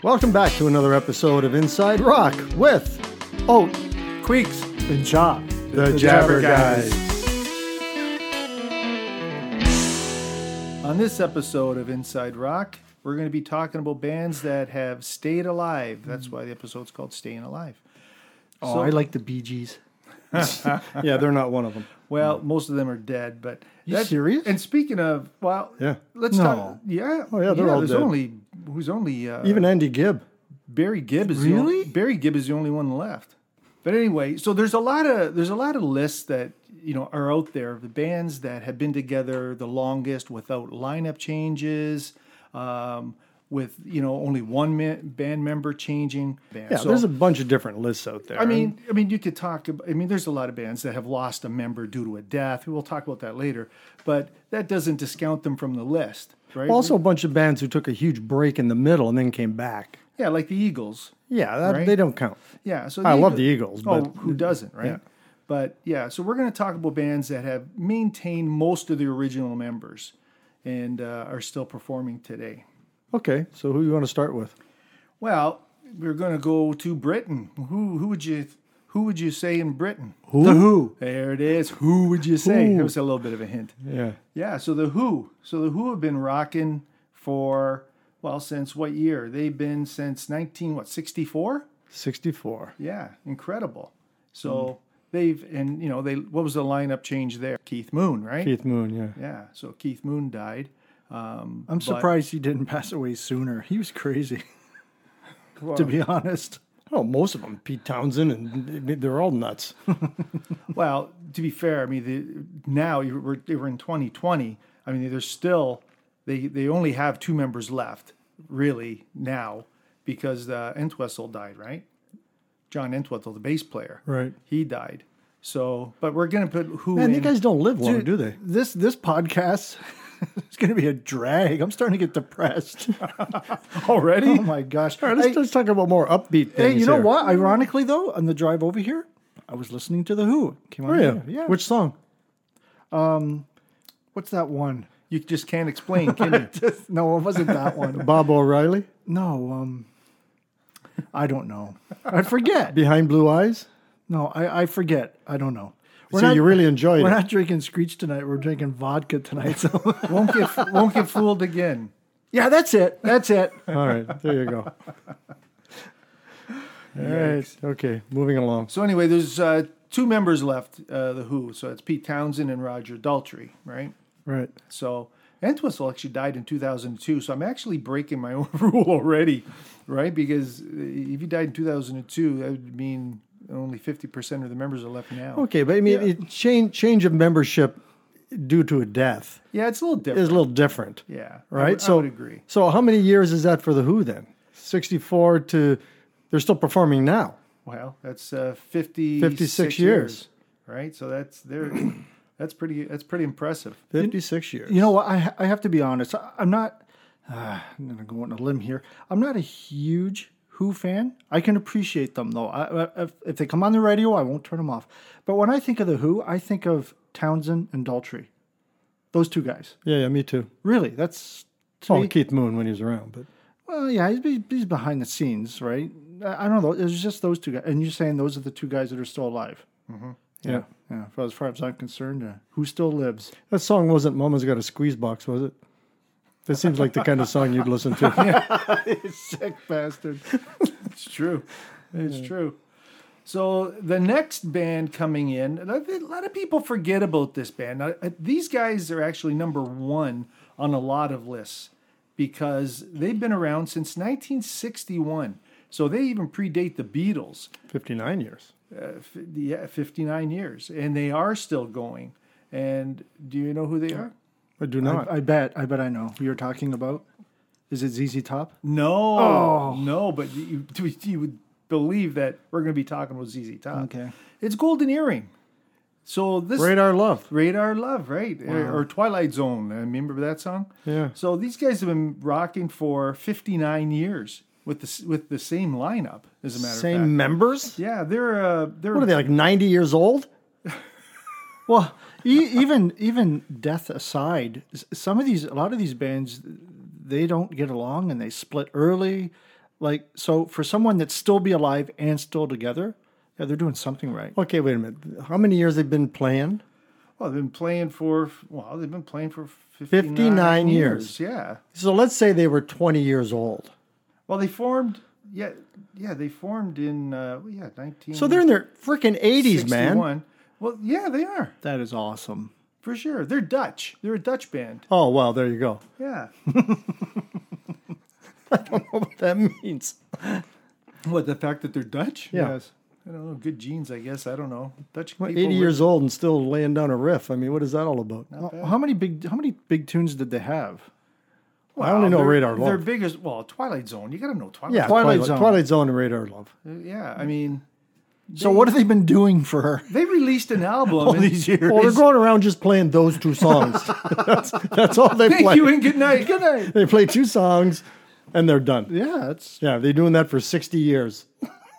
Welcome back to another episode of Inside Rock with Oat, Queeks, and Shaw, the Jabber Guys. On this episode of Inside Rock, we're going to be talking about bands that have stayed alive. That's why the episode's called Staying Alive. Oh, I like the Bee Gees. Yeah, they're not one of them. Well, most of them are dead, but... You serious? And speaking of, well, Yeah. let's No. talk... Yeah. Oh, yeah, they're all there's dead. Who's only... Even Andy Gibb. Barry Gibb is Really? Barry Gibb is the only one left. But anyway, so there's a lot of lists that are out there of the bands that have been together the longest without lineup changes, with only one band member changing. Yeah, there's a bunch of different lists out there. I mean, you could talk about. There's a lot of bands that have lost a member due to a death. We'll talk about that later, but that doesn't discount them from the list, right? also a bunch of bands who took a huge break in the middle and then came back. Yeah, like the Eagles. Yeah, Right? they don't count. Yeah, so I love the Eagles, Oh, but who doesn't, right? Yeah. But yeah, so we're going to talk about bands that have maintained most of the original members and are still performing today. Okay, so who you want to start with? Well, we're going to go to Britain. Who would you say in Britain? The Who. There it is. Who would you say? Who. That was a little bit of a hint. Yeah. Yeah, so the Who. So the Who have been rocking for, well, since what year? They've been since 64? 64. Yeah, incredible. So what was the lineup change there? Keith Moon, right? Keith Moon, yeah. Yeah, so Keith Moon died. I'm surprised he didn't pass away sooner. He was crazy, to be honest. Oh, most of them. Pete Townsend, and they're all nuts. Well, to be fair, now we're in 2020. There's still they only have two members left, really now, because Entwistle died, right? John Entwistle, the bass player, Right. He died. So, but we're gonna put Who Man, in. you guys don't live long, Dude, do they? This podcast is going to be a drag. I'm starting to get depressed. already. Oh my gosh! All right, let's talk about more upbeat things. Hey, you know here. what? Ironically, though, on the drive over here, I was listening to the Who. Came on Oh, yeah. here. Yeah. Which song? What's that one? You just can't explain, can you? No, it wasn't that one. Bob O'Reilly? No, I don't know. I forget. Behind Blue Eyes? No, I forget. I don't know. So you really enjoyed We're it. not drinking Screech tonight. We're drinking vodka tonight. So won't get fooled again. yeah, that's it. That's it. All right, there you go. All right, okay, moving along. So anyway, there's two members left, the Who. So it's Pete Townsend and Roger Daltrey, right? Right. So Entwistle actually died in 2002. So I'm actually breaking my own rule already, right? Because if he died in 2002, that would mean only 50% of the members are left now. Okay, but change of membership due to a death Yeah, it's a little different. is a little different, Yeah, right? I would agree. So how many years is that for the Who then? 64 to they're still performing now. Well, that's 56 56 years. right? So that's pretty impressive. 56 years. You know what? I have to be honest. I'm not. I'm going to go on a limb here. I'm not a huge Who fan. I can appreciate them though. If they come on the radio, I won't turn them off. But when I think of the Who, I think of Townsend and Daltrey. Those two guys. Yeah, me too. Really, that's to Oh, me. Keith Moon when he was around, but Well, yeah, he's behind the scenes, right? I don't know. It's just those two guys, and you're saying those are the two guys that are still alive. Mm-hmm. yeah. Yeah. As far as I'm concerned, who still lives? That song wasn't Mama's Got a Squeeze Box, was it? That seems like the kind of song you'd listen to. Sick bastard. It's true. It's true. So the next band coming in, a lot of people forget about this band. These guys are actually number one on a lot of lists because they've been around since 1961. So they even predate the Beatles. 59 years. 59 years. And they are still going. And do you know who they are? I do not. I bet I know who you're talking about. Is it ZZ Top? No. No, but you would believe that we're going to be talking about ZZ Top. Okay. It's Golden Earring. So this Radar Love. Radar Love, right? Or Twilight Zone. Remember that song? Yeah. So these guys have been rocking for 59 years with the same lineup. As a matter of fact, Same members? Yeah, they're What are they, like 90 years old? Well, even death aside, a lot of these bands, they don't get along and they split early. Like, so for someone that's still be alive and still together, yeah, they're doing something right. Okay, wait a minute. How many years they've been playing? Well, they've been playing for 59 years. Yeah. So let's say they were 20 years old. Well, they formed. Yeah, they formed in 19. So they're in their freaking 80s, man. Well, yeah, they are That is awesome. for sure. They're Dutch. They're a Dutch band. Oh, well, there you go. Yeah. I don't know what that means. What, the fact that they're Dutch? Yeah. Yes. I don't know. Good genes, I guess. I don't know. Dutch Well, people. 80 years old and still laying down a riff. I mean, what is that all about? Well, how many big tunes did they have? I only know Radar Their Love. biggest, Twilight Zone. You got to know Twilight Yeah, Twilight Zone. Twilight Zone and Radar Love. Zone. Yeah, I mean, So what have they been doing for her they released an album. all and- these years? Well, they're going around just playing those two songs. that's all they Thank play. you and good night. Good night. They play two songs and they're done. Yeah, it's Yeah, they're doing that for 60 years.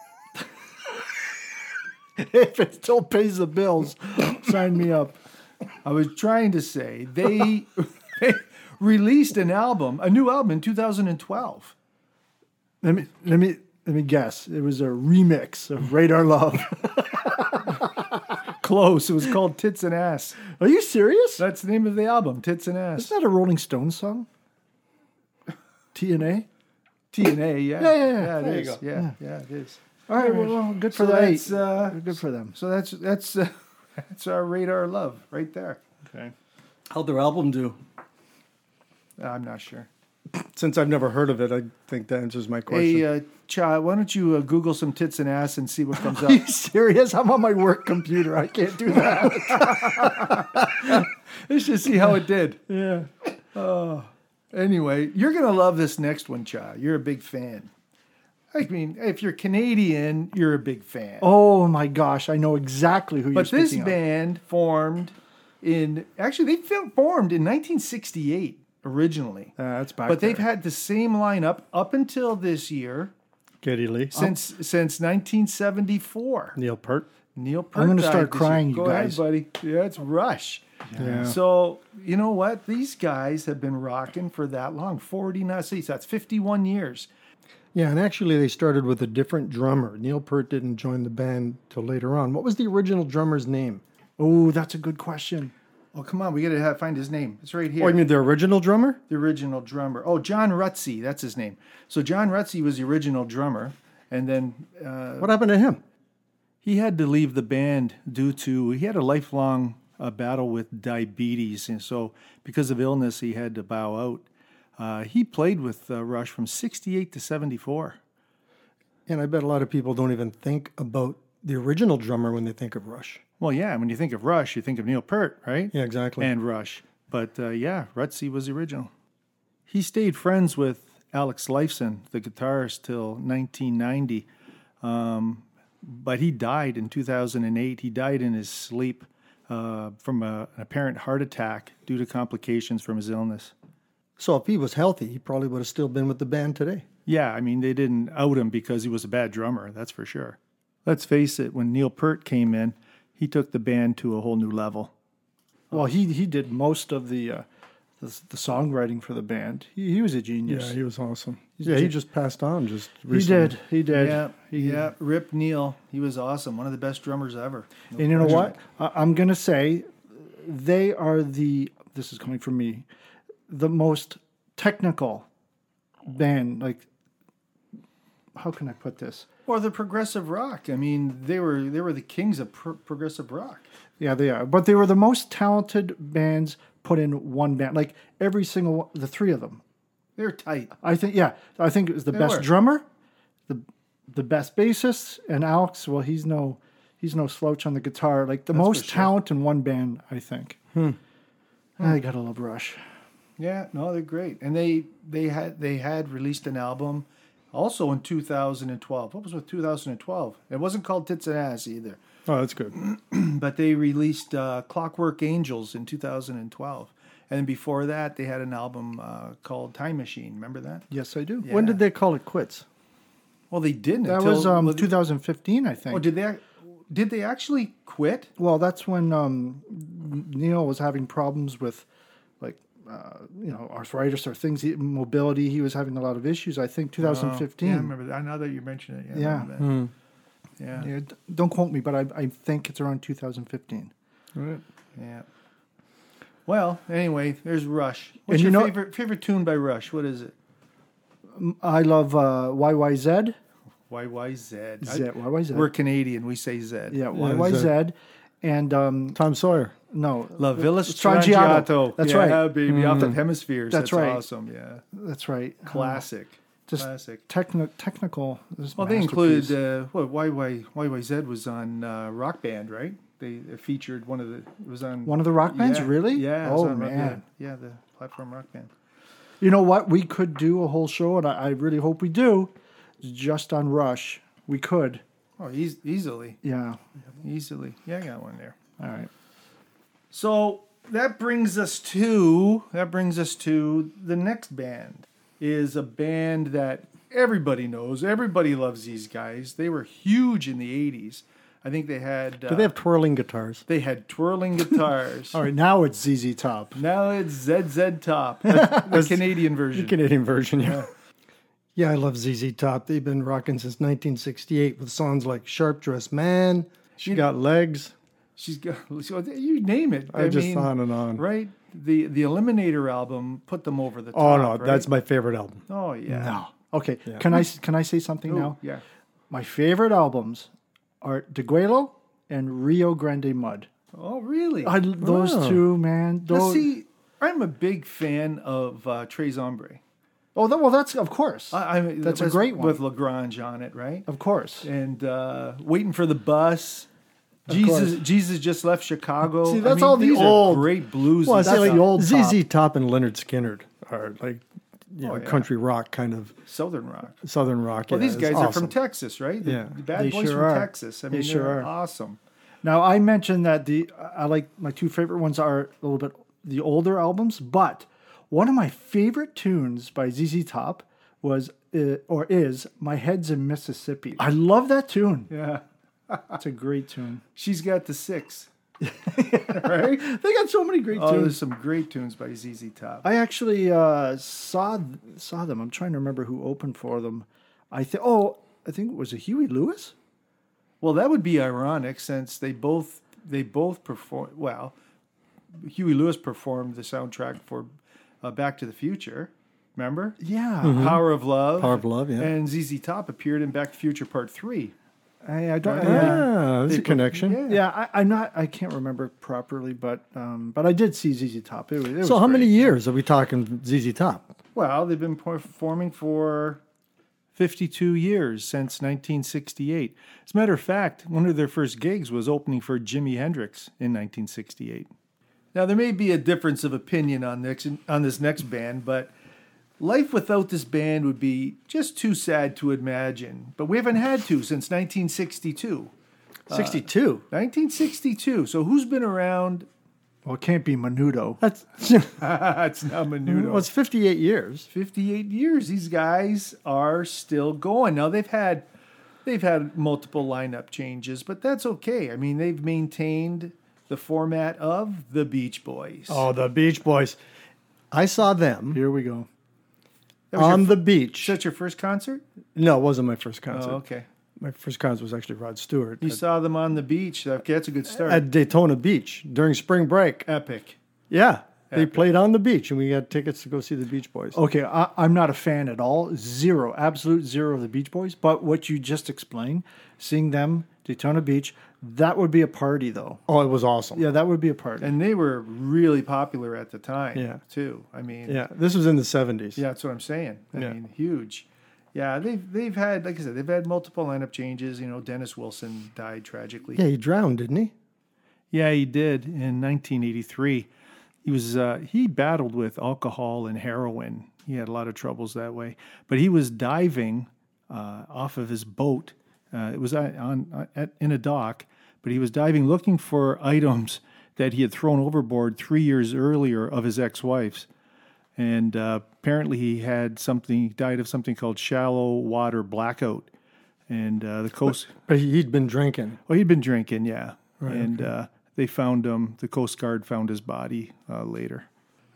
if it still pays the bills, sign me up. I was trying to say they released a new album in 2012. Let me guess. It was a remix of Radar Love. Close. It was called Tits and Ass. Are you serious? That's the name of the album, Tits and Ass. Isn't that a Rolling Stones song? TNA? TNA, yeah. Yeah. it There you is. go. Yeah, it is. All right, well, good for So them. that's, Good for them. So that's our Radar Love right there. Okay. How'd their album do? I'm not sure. Since I've never heard of it, I think that answers my question. Hey, Cha, why don't you Google some tits and ass and see what comes Are up? you serious? I'm on my work computer. I can't do that. Let's just see how it did. Yeah. Anyway, you're gonna love this next one, Cha. You're a big fan. I mean, if you're Canadian, you're a big fan. Oh my gosh, I know exactly who you're But this speaking of. band formed formed in 1968 originally. That's back But they've there. had the same lineup up until this year Katie Lee. since 1974. Neil Peart. Neil Peart. I'm gonna died start this year. crying, you Go guys. ahead, buddy. Yeah, it's Rush. Yeah. So you know what? These guys have been rocking for that long. 49 seats. That's 51 years. Yeah, and actually they started with a different drummer. Neil Peart didn't join the band till later on. What was the original drummer's name? Oh, that's a good question. Oh, come on. We got to find his name. It's right here. Oh, you mean the original drummer? The original drummer. Oh, John Rutsey. That's his name. So John Rutsey was the original drummer. And then What happened to him? he had to leave the band due to, he had a lifelong battle with diabetes. And so because of illness, he had to bow out. He played with Rush from 68 to 74. And I bet a lot of people don't even think about the original drummer when they think of Rush. Well, yeah, when you think of Rush, you think of Neil Peart, right? Yeah, exactly. And Rush. But Rutsey was the original. He stayed friends with Alex Lifeson, the guitarist, till 1990. But he died in 2008. He died in his sleep from an apparent heart attack due to complications from his illness. So if he was healthy, he probably would have still been with the band today. Yeah, I mean, they didn't out him because he was a bad drummer, that's for sure. Let's face it, when Neil Peart came in, he took the band to a whole new level. Well, he did most of the songwriting for the band. He was a genius. Yeah, he was awesome. Yeah, he just passed on just He recently. did. Yeah, Rip Neil. He was awesome. One of the best drummers ever. No And you know question. what? I'm going to say they are this is coming from me, the most technical band. Like, how can I put this? Or the progressive rock. I mean, they were the kings of progressive rock. Yeah, they are. But they were the most talented bands put in one band. Like, every single one, the three of them. They're tight. I think it was the They best were. drummer, the best bassist, and Alex, well, he's no slouch on the guitar. Like, the most for sure. talent in one band, I think. I gotta love Rush. Yeah, no, they're great. And they had released an album also in 2012. What was with 2012? It wasn't called Tits and Ass either. Oh, that's good. But they released Clockwork Angels in 2012. And then before that, they had an album called Time Machine. Remember that? Yes, I do. Yeah. When did they call it quits? Well, they didn't. That until, was 2015, I think. Oh, did they actually quit? Well, that's when Neil was having problems with, like, arthritis or things, mobility. He was having a lot of issues. I think 2015. Yeah, I remember that. Now that you mention it. Yeah. I remember that. Yeah. Yeah, don't quote me, but I think it's around 2015. Right. Yeah. Well, anyway, there's Rush. What's And your favorite tune by Rush? What is it? I love YYZ. YYZ. YYZ. We're Canadian. We say Z. Yeah, YYZ. And Tom Sawyer. no, La Villa Strangiato. Strangiato. That's yeah, right. baby. Off the Hemispheres. That's That's right. awesome. Yeah. that's right. Classic. Just Classic. technical. Well, they included YYZ was on Rock Band, right? They featured one of the. It was on One of the rock bands, yeah, really? Yeah. it was Oh on man. Yeah, the Platform Rock Band. You know what? We could do a whole show, and I really hope we do, just on Rush. We could. Oh, easily. Yeah. Yeah, I got one there. All right. So that brings us to the next band. Is a band that everybody knows. Everybody loves these guys. They were huge in the 80s. I think they had. Do they have twirling guitars? They had twirling guitars. All right. Now it's ZZ Top. Now it's ZZ Top, the Canadian The version. Canadian version, yeah. Yeah, I love ZZ Top. They've been rocking since 1968 with songs like Sharp Dressed Man, She Got Legs. She's got. So you name it. I mean, on and on. Right. The Eliminator album put them over the top. Oh, no, right? that's my favorite album. Oh yeah. No. Okay. Can I say something Oh, now? yeah. My favorite albums are Deguelo and Rio Grande Mud. Oh really? Those Wow. two, man. Now, Those, see, I'm a big fan of Tres Ombre. that's of course. That's a great one. With Lagrange on it, right? Of course. And Waiting for the Bus. course. Jesus just left Chicago. See, that's all the these old- are great blues. Well, I and say That's like stuff. the old ZZ Top and Leonard Skinner are like yeah. country rock kind of Southern rock. southern rock. Well, yeah, these it's guys are from awesome. Texas, right? The Yeah. Bad They Boys sure from are. Texas. I They mean, sure they're are. awesome. Now I mentioned that I like my two favorite ones are a little bit the older albums, but one of my favorite tunes by ZZ Top was is "My Head's in Mississippi." I love that tune. Yeah. It's a great tune. She's got the 6. Right? They got so many great Oh, tunes. there's some great tunes by ZZ Top. I actually saw them. I'm trying to remember who opened for them. I think it was a Huey Lewis. Well, that would be ironic since they both perform. Well, Huey Lewis performed the soundtrack for Back to the Future. Remember? Yeah, Power of Love. Power of Love, yeah. And ZZ Top appeared in Back to the Future Part 3. I don't. Ah, there's a connection. Yeah, I'm not. I can't remember properly, but I did see ZZ Top. It was So how many great. years are we talking ZZ Top? Well, they've been performing for 52 years since 1968. As a matter of fact, one of their first gigs was opening for Jimi Hendrix in 1968. Now, there may be a difference of opinion on this next band, but life without this band would be just too sad to imagine. But we haven't had to since 1962. 62. 1962. So who's been around? Well, it can't be Menudo. That's It's now Menudo. well, it's 58 years. 58 years. These guys are still going. Now they've had multiple lineup changes, but that's okay. I mean, they've maintained the format of the Beach Boys. Oh, the Beach Boys. I saw them Here we go. That was on your, the beach. is that your first concert? No, it wasn't my first concert. Oh, okay. My first concert was actually Rod Stewart You saw them on the beach. Okay, that's a good start. at Daytona Beach during spring break. Epic. Yeah, they Epic. played on the beach, and we got tickets to go see the Beach Boys. Okay, I'm not a fan at all. Zero, absolute zero of the Beach Boys. But what you just explained, seeing them Daytona Beach, that would be a party, though. Oh, it was awesome. Yeah, that would be a party. And they were really popular at the time, Yeah. too. I mean, Yeah, this was in the 70s. yeah, that's what I'm saying. I Yeah. mean, huge. Yeah, they've had, like I said, they've had multiple lineup changes. You know, Dennis Wilson died tragically. Yeah, he drowned, didn't he? Yeah, he did in 1983. He battled with alcohol and heroin. He had a lot of troubles that way. But he was diving off of his boat. It was in a dock, but he was diving looking for items that he had thrown overboard 3 years earlier of his ex-wife's. And apparently he died of something called shallow water blackout. And the coast... But he'd been drinking. Well, he'd been drinking, yeah. They found him. The Coast Guard found his body later.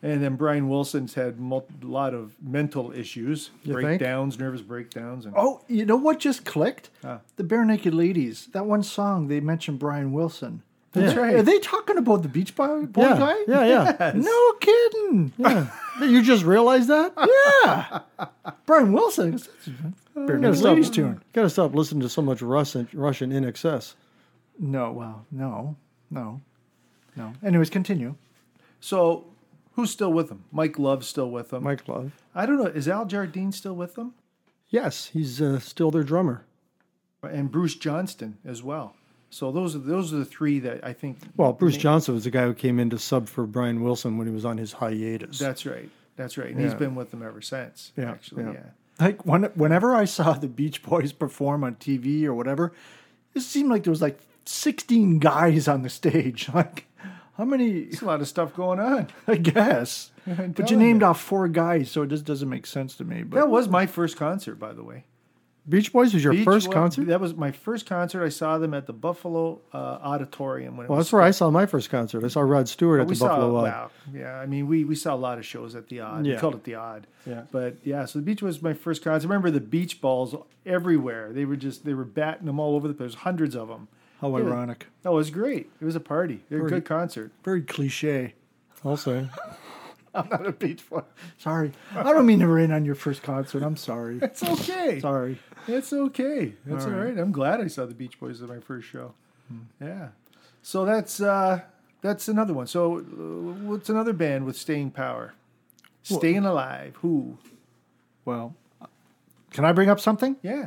And then Brian Wilson's had a lot of mental issues, You think? breakdowns, nervous breakdowns. And Oh, you know what just clicked? The Bare Naked Ladies. That one song they mentioned Brian Wilson. That's right. Are they talking about the Beach Boy Yeah, guy? yeah. No kidding. Yeah. You just realized that? Yeah. Brian Wilson. That's Bare Naked Ladies tune. Got to stop listening to so much Russian in excess. No, well, no. Anyways, continue. So, who's still with them? Mike Love's still with them. Mike Love. I don't know. Is Al Jardine still with them? Yes, he's still their drummer. And Bruce Johnston as well. So those are the three that I think. Well, Bruce Johnson was the guy who came in to sub for Brian Wilson when he was on his hiatus. That's right. And he's been with them ever since. Yeah, Actually, yeah. yeah. Like whenever I saw the Beach Boys perform on TV or whatever, it seemed like there was like 16 guys on the stage. Like, how many? There's a lot of stuff going on. I guess. I'm But you telling named off 4 guys, so it just doesn't make sense to me. But That was my first concert, by the way. Beach Boys was your first Well, concert? That was my first concert. I saw them at the Buffalo Auditorium. When it Well, was that's where I saw my first concert. I saw Rod Stewart at the Buffalo Odd. Wow. Yeah, I mean, we saw a lot of shows at the Odd. Yeah. We called it the Odd. Yeah. But yeah, so the Beach was my first concert. I remember the beach balls everywhere. They were batting them all over the place. Hundreds of them. how ironic. Oh, it was great. It was a party. It was a good concert. Very cliche. I'll say. I'm not a Beach Boy. Sorry. I don't mean to rain on your first concert. I'm sorry. It's okay. Sorry. It's okay. That's all right. I'm glad I saw the Beach Boys at my first show. Yeah. So that's another one. So what's another band with staying power? Staying alive. Who? Well, can I bring up something? Yeah.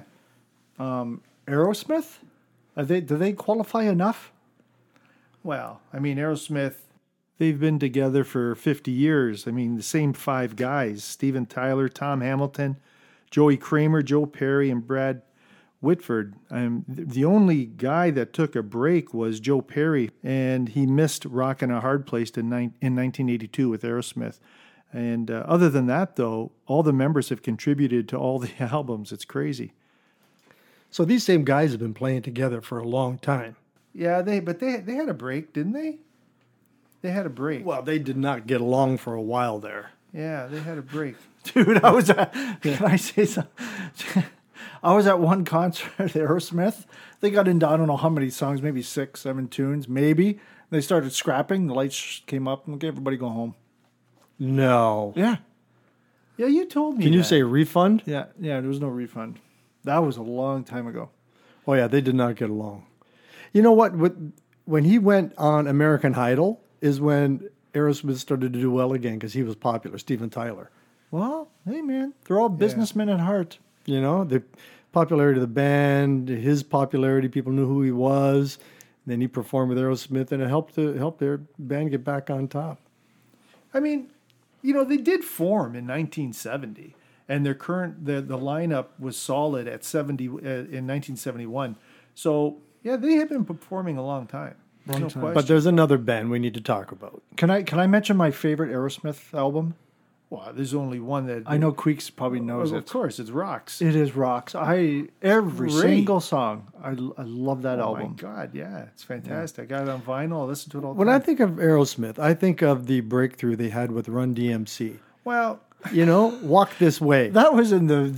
Aerosmith? Do they qualify enough? Well, I mean, Aerosmith, they've been together for 50 years. I mean, the same 5 guys, Steven Tyler, Tom Hamilton, Joey Kramer, Joe Perry, and Brad Whitford. The only guy that took a break was Joe Perry, and he missed Rockin' a Hard Place in 1982 with Aerosmith. And other than that, though, all the members have contributed to all the albums. It's crazy. So these same guys have been playing together for a long time. Yeah, they had a break, didn't they? They had a break. Well, they did not get along for a while there. Yeah, they had a break. Dude, I was at, can I say something? I was at one concert at Aerosmith. They got into, I don't know how many songs, maybe 6, 7 tunes, maybe. They started scrapping. The lights came up and okay, everybody go home. No. Yeah. Yeah, you told me. Can you that. say refund? Yeah, there was no refund. That was a long time ago. Oh, yeah, they did not get along. You know what? When he went on American Idol is when Aerosmith started to do well again because he was popular, Steven Tyler. Well, hey, man, they're all businessmen at heart. You know, the popularity of the band, his popularity, people knew who he was. Then he performed with Aerosmith, and it helped their band get back on top. I mean, they did form in 1970, and their the lineup was solid at 70 in 1971. So yeah, they have been performing a long time. No question. But there's another band we need to talk about. Can I mention my favorite Aerosmith album? Well, there's only one that I know Queeks probably knows Of it. course, it's Rocks. It is Rocks. Every Great. single song. I love that Oh album. my God, yeah, it's fantastic. I got it on vinyl. I listen to it all the When time. I think of Aerosmith, I think of the breakthrough they had with Run DMC. Well, Walk This Way. That was in the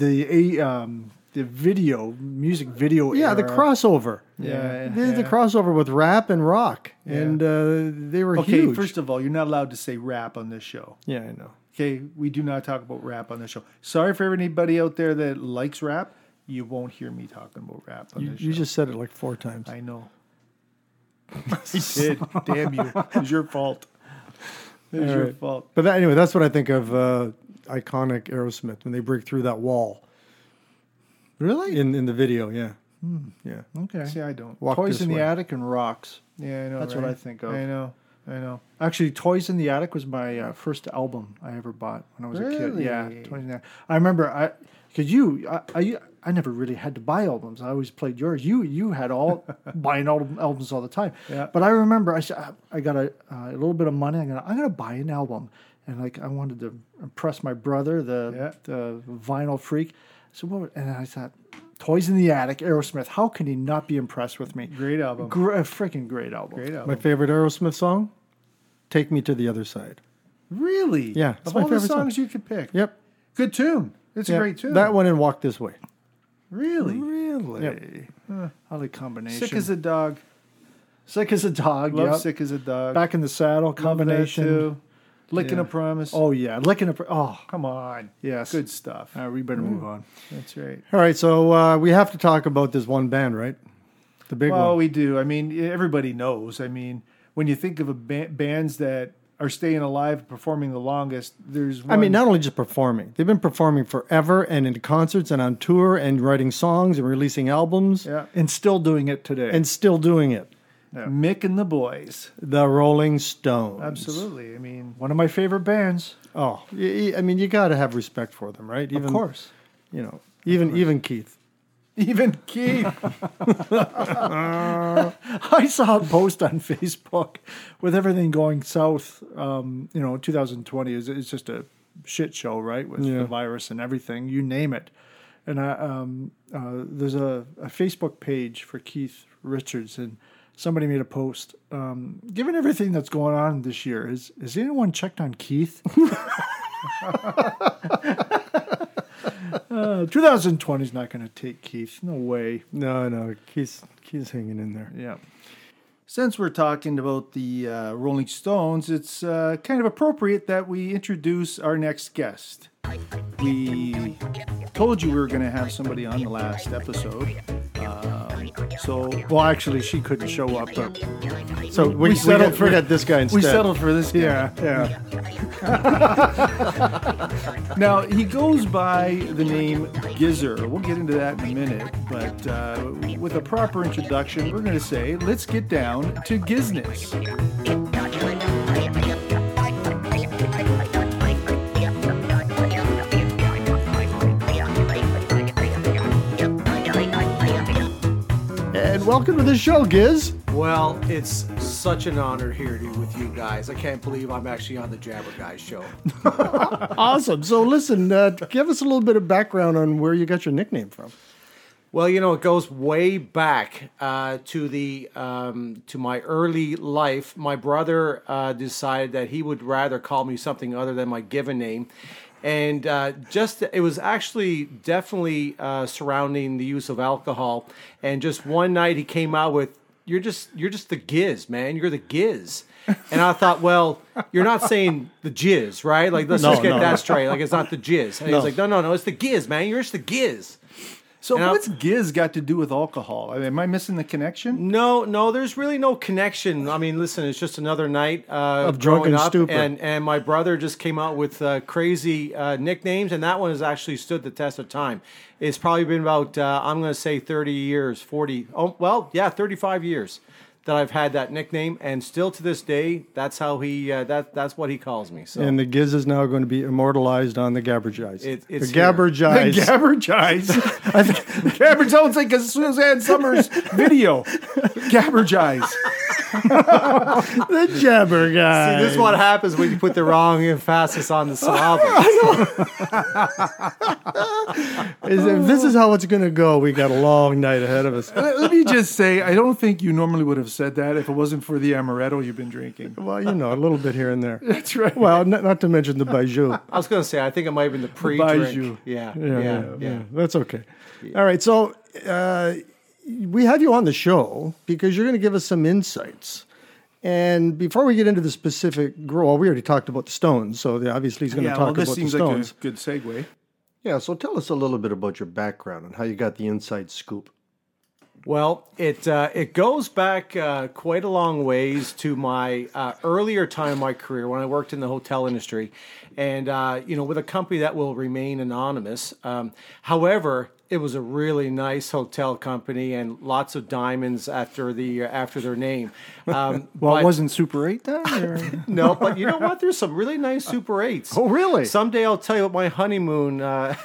music video Yeah, era. the crossover. Yeah, They did the crossover with rap and rock, and they were okay, huge. first of all, you're not allowed to say rap on this show. Yeah, I know. Okay, we do not talk about rap on this show. Sorry for anybody out there that likes rap. You won't hear me talking about rap on this show. You just said it like 4 times. I know. I did. Damn you. It was your fault. It was All your right. fault. But anyway, that's what I think of iconic Aerosmith when they break through that wall Really? in the video. Yeah, yeah. Okay. See, I don't. Walk Toys This in the Way. Attic and Rocks. Yeah, I know. That's what I think of. I know. Actually, Toys in the Attic was my first album I ever bought when I was a kid. Really? Yeah, Toys in the Attic. I remember I never really had to buy albums. I always played yours. You had all buying albums all the time. Yeah. But I remember I got a little bit of money. I'm gonna buy an album, and I wanted to impress my brother, the vinyl freak. So and I thought, Toys in the Attic, Aerosmith. How can he not be impressed with me? Great album. A freaking great album. Great album. My favorite Aerosmith song, "Take Me to the Other Side." Really? Yeah, it's Of my all the favorite song. songs you could pick. Yep. Good tune. It's a Yeah. great tune. That one and Walk This Way. Really? Really? I like combination. Sick as a dog. Sick as a dog. Love Yep. Sick as a dog. Back in the saddle Love that combination. too. Licking Yeah. a Promise. Oh yeah, licking a. Oh Come on. yes. Good stuff. We better move on. That's right. All right, so we have to talk about this one band, right? The big Well, one. we do. I mean, everybody knows. I mean, when you think of bands that are staying alive, and performing the longest, there's one. I mean, not only just performing. They've been performing forever and in concerts and on tour and writing songs and releasing albums yeah. And still doing it today. and still doing it. Mick and the Boys. The Rolling Stones. Absolutely. I mean, One of my favorite bands. Oh, I mean, you got to have respect for them, right? Even, Of course. You know, even Keith. even Keith. I saw a post on Facebook with everything going south. 2020 is just a shit show, right? With Yeah. the virus and everything, you name it. And there's a Facebook page for Keith Richards, and somebody made a post. Given everything that's going on this year, has anyone checked on Keith? 2020 is not going to take Keith. No way. No, Keith's hanging in there. Yeah. Since we're talking about the Rolling Stones, it's kind of appropriate that we introduce our next guest. We told you we were going to have somebody on the last episode. Well, actually, she couldn't show up, but So we settled for- forget this guy instead. We settled for this guy. yeah. Now, he goes by the name Gizzer. We'll get into that in a minute. But with a proper introduction, we're going to say, let's get down to Gizness. And welcome to the show, Giz. Well, it's such an honor here to be with you guys. I can't believe I'm actually on the Jabber Guys show. Awesome. So listen, give us a little bit of background on where you got your nickname from. Well, it goes way back to my early life. My brother decided that he would rather call me something other than my given name. And it was actually definitely surrounding the use of alcohol. And just one night he came out with, you're just the Giz, man. You're the Giz. And I thought, well, you're not saying the jizz, right? Like, let's just get that straight. Like, it's not the jizz. And he was like, no, it's the Giz, man. You're just the Giz. So And what's Giz got to do with alcohol? Am I missing the connection? No, there's really no connection. I mean, listen, it's just another night of drunken growing up, stupor. and my brother just came out with crazy nicknames, and that one has actually stood the test of time. It's probably been about, I'm going to say 30 years, 40, 35 years that I've had that nickname, and still to this day, that's how that's what he calls me. So. And the Giz is now going to be immortalized on the Gabbard Eyes. It's the here. Gabbard Eyes. Gabbard Eyes. Gabbard sounds like as soon as Suzanne Summers video. Gabbard Eyes. The Jabber Guys. See, this is what happens when you put the wrong emphasis on the syllable. If this is how it's going to go, we got a long night ahead of us. Let me just say, I don't think you normally would have said that if it wasn't for the amaretto you've been drinking. Well, a little bit here and there. That's right. Well, not to mention the Bijou. I was going to say, I think it might have been the pre-drink. Bijou. Yeah. That's okay. All right, so we have you on the show because you're going to give us some insights. And before we get into the specific grow, we already talked about the Stones, so obviously he's going to talk this about the seems Stones. like a good segue. Yeah, so tell us a little bit about your background and how you got the inside scoop. Well, it goes back quite a long ways to my earlier time in my career when I worked in the hotel industry, and with a company that will remain anonymous. However, it was a really nice hotel company and lots of diamonds after their name. Well, but- it wasn't Super 8 then? Or? No, but you know what? There's some really nice Super 8s. Oh, really? Someday I'll tell you what my honeymoon.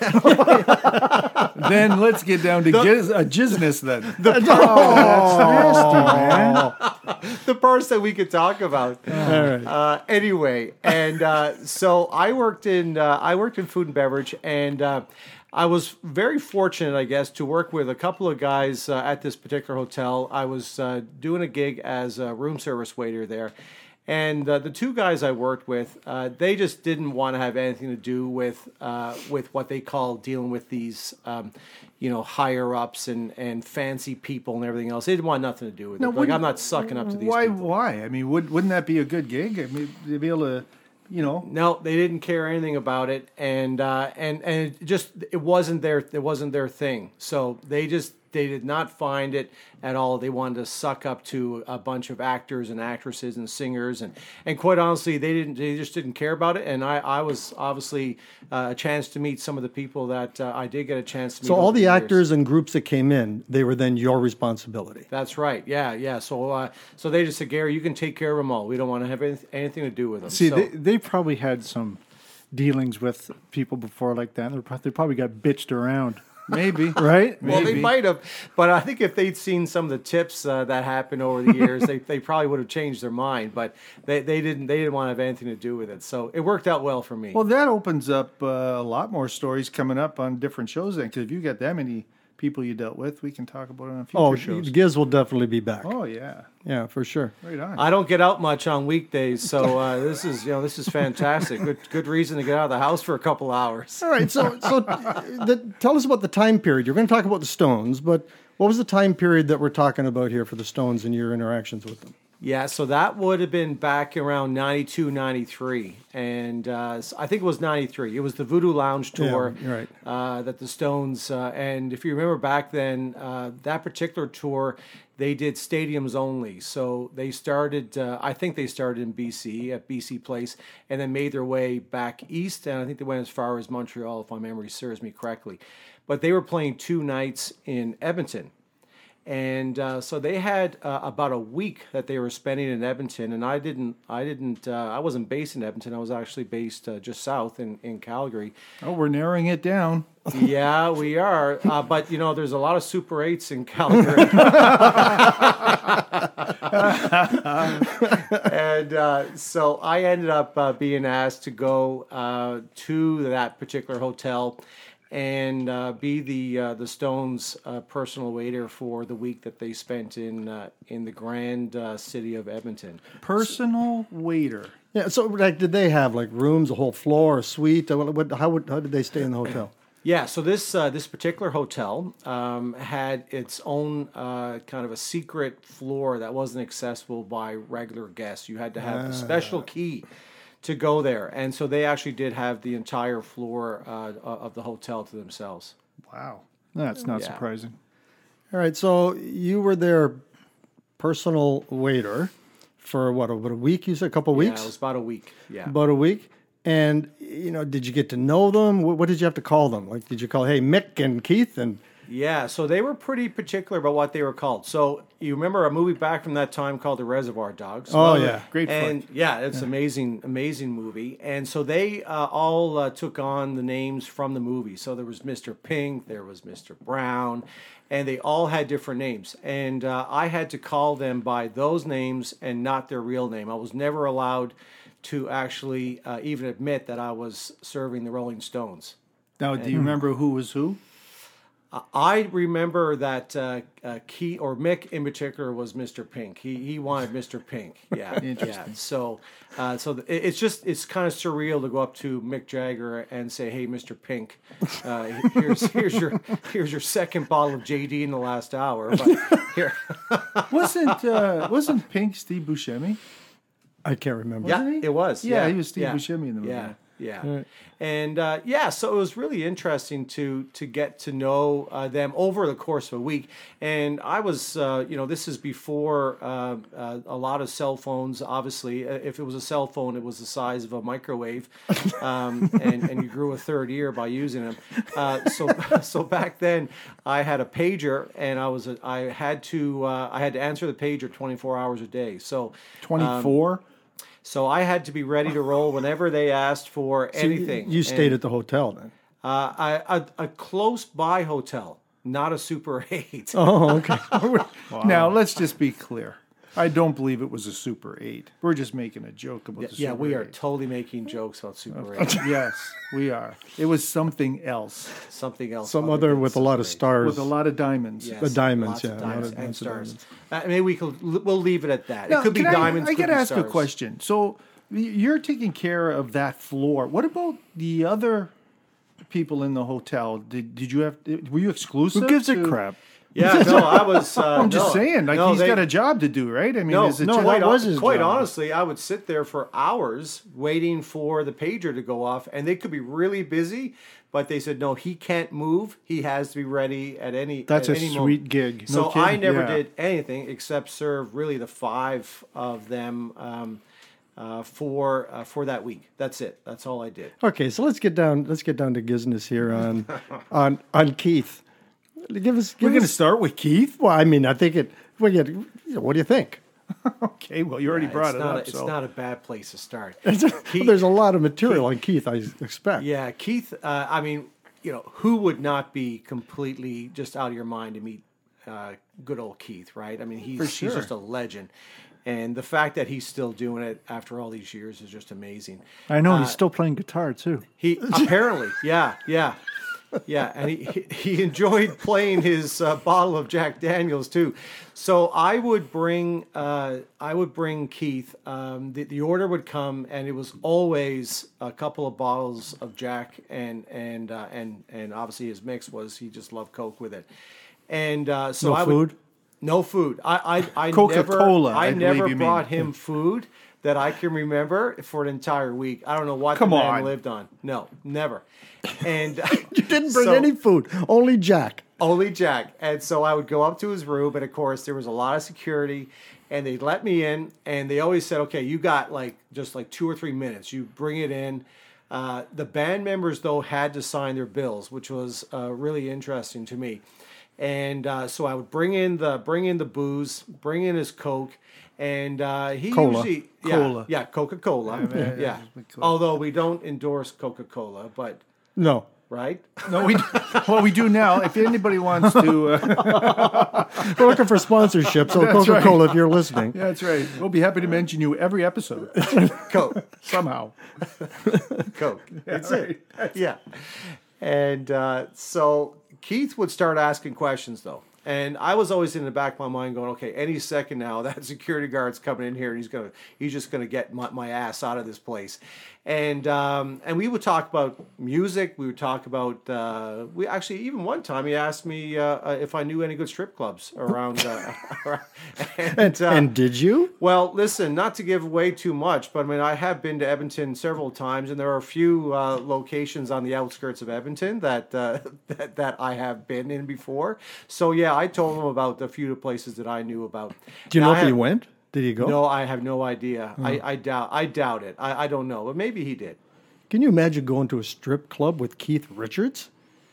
Then let's get down to Gizness then. That's nasty, man. The parts that we could talk about. All right. Anyway, and so I worked in food and beverage, and I was very fortunate, I guess, to work with a couple of guys at this particular hotel. I was doing a gig as a room service waiter there, And the two guys I worked with, they just didn't want to have anything to do with what they call dealing with these, higher ups and fancy people and everything else. They didn't want nothing to do with it. Like, I'm not sucking up to these people. Why? I mean, wouldn't that be a good gig? I mean, to be able to, No, they didn't care anything about it, and it wasn't their thing. So they did not find it at all. They wanted to suck up to a bunch of actors and actresses and singers, and quite honestly, they just didn't care about it. And I was obviously a chance to meet some of the people that I did get a chance to meet. So all over the years. actors and groups that came in, they were then your responsibility. That's right. Yeah. So they just said, Gary, you can take care of them all. We don't want to have anything to do with them. See, So, they probably had some dealings with people before like that. They probably got bitched around. maybe. Right? well, they Maybe. might have, but I think if they'd seen some of the tips that happened over the years, they probably would have changed their mind. But they didn't want to have anything to do with it. So it worked out well for me. Well, that opens up a lot more stories coming up on different shows then, because if you got that many people you dealt with, we can talk about it on future shows. Giz will definitely be back. Oh, yeah. Yeah, for sure. Right on. I don't get out much on weekdays, so this is fantastic. Good reason to get out of the house for a couple hours. All right, so tell us about the time period. You're going to talk about the Stones, but what was the time period that we're talking about here for the Stones and your interactions with them? Yeah, so that would have been back around 92, 93. And I think it was 93. It was the Voodoo Lounge tour Yeah, you're right. that the Stones, and if you remember back then, that particular tour, they did stadiums only. So they started, I think they started in BC, at BC Place, and then made their way back east. And I think they went as far as Montreal, if my memory serves me correctly. But they were playing 2 nights in Edmonton. And so they had about a week that they were spending in Edmonton, and I wasn't based in Edmonton. I was actually based just south in Calgary. Oh, we're narrowing it down. Yeah, we are. But there's a lot of Super 8s in Calgary. And so I ended up being asked to go to that particular hotel and be the Stones' personal waiter for the week that they spent in the grand city of Edmonton. Personal waiter. Yeah, so did they have rooms, a whole floor, a suite? How did they stay in the hotel? Yeah, so this particular hotel had its own kind of a secret floor that wasn't accessible by regular guests. You had to have a special key to go there, and so they actually did have the entire floor of the hotel to themselves. Wow. That's not Yeah. surprising. All right, so you were their personal waiter for what, about a week? You said a couple of weeks? Yeah, it was about a week. Yeah. About a week. And, did you get to know them? What did you have to call them? Did you call, hey, Mick and Keith? And Yeah, so they were pretty particular about what they were called. So you remember a movie back from that time called The Reservoir Dogs? Oh, yeah. Great fun. And yeah, it's amazing movie. And so they all took on the names from the movie. So there was Mr. Pink, there was Mr. Brown, and they all had different names. And I had to call them by those names and not their real name. I was never allowed to actually even admit that I was serving the Rolling Stones. Now, do you remember who was who? I remember that Keith or Mick in particular was Mr. Pink. He wanted Mr. Pink. Yeah, Interesting. Yeah. So it's kind of surreal to go up to Mick Jagger and say, "Hey, Mr. Pink, here's your second bottle of JD in the last hour." But here, Wasn't Pink Steve Buscemi? I can't remember. yeah, he? it was. Yeah, he was Steve yeah. Buscemi in the movie. Yeah. Yeah, Right. and so it was really interesting to get to know them over the course of a week. And I was, this is before a lot of cell phones. Obviously, if it was a cell phone, it was the size of a microwave, and you grew a third ear by using them. So back then, I had a pager, and I had to answer the pager 24 hours a day. So 24? So I had to be ready to roll whenever they asked for anything. You stayed at the hotel then? A close by hotel, not a Super 8. Oh, okay. Now, let's just be clear. I don't believe it was a Super 8. We're just making a joke about the Super 8. Yeah, we are totally making jokes about Super 8. Yes, we are. It was something else Something else. Some other other than with a lot of Super 8. stars. with a lot of diamonds. Yes, The diamonds, lots yeah, of a lot diamonds of and lots of stars. diamonds. Maybe we'll leave it at that. Now, it could be can diamonds. I could gotta be ask a stars. question. So you're taking care of that floor. What about the other people in the hotel? Did you have? Were you exclusive? Who gives a to- crap? Yeah, no, I was. I'm just saying, like no, he's got a job to do, right? I mean, No, is it no, just- that was his quite job. honestly, I would sit there for hours waiting for the pager to go off, and they could be really busy, but they said no, he can't move. He has to be ready at any. That's at a any sweet moment. gig. So No kidding. I never Yeah. did anything except serve really the 5 of them for that week. That's it. That's all I did. Okay, so let's get down to business here on Keith. Give us. We're going to start with Keith. Well, I mean, I think it. What do you think? Okay, well, you already brought it up. It's so. not a bad place to start. There's a lot of material on Keith, I expect. Yeah, Keith. I mean, who would not be completely just out of your mind to meet good old Keith, right? I mean, he's just a legend, and the fact that he's still doing it after all these years is just amazing. I know he's still playing guitar too. He apparently, yeah, and he enjoyed playing his bottle of Jack Daniels too. So I would bring Keith. The order would come, and it was always a couple of bottles of Jack, and obviously his mix was he just loved Coke with it, and so No I food? would no food. I Coca-Cola, I I believe never you mean. brought him food that I can remember for an entire week. I don't know what Come the man on. lived on. No, never. And You didn't bring so- any food, only Jack. only Jack. And so I would go up to his room, and of course there was a lot of security, and they'd let me in, and they always said, okay, you got just 2 or 3 minutes. You bring it in. The band members, though, had to sign their bills, which was really interesting to me. And so I would bring in the booze, bring in his Coke, and he Cola. usually Cola. yeah, Coca-Cola, yeah. Although we don't endorse Coca-Cola, but No. right. No, we do now. If anybody wants to, We're looking for sponsorship, so That's Coca-Cola, if you're listening. yeah, that's right. We'll be happy to mention you every episode Coke. somehow. Coke. That's it. Yeah. And so Keith would start asking questions, though. And I was always in the back of my mind going, okay, any second now that security guard's coming in here and he's just gonna get my ass out of this place. And we would talk about music. We would talk about we actually even one time he asked me if I knew any good strip clubs around. And did you? Well, listen, not to give away too much, but I mean, I have been to Edmonton several times, and there are a few locations on the outskirts of Edmonton that I have been in before. So yeah, I told him about a few places that I knew about. Do you Now, know I if he have- went? Did he go? No, I have no idea. I doubt it. I don't know, but maybe he did. Can you imagine going to a strip club with Keith Richards?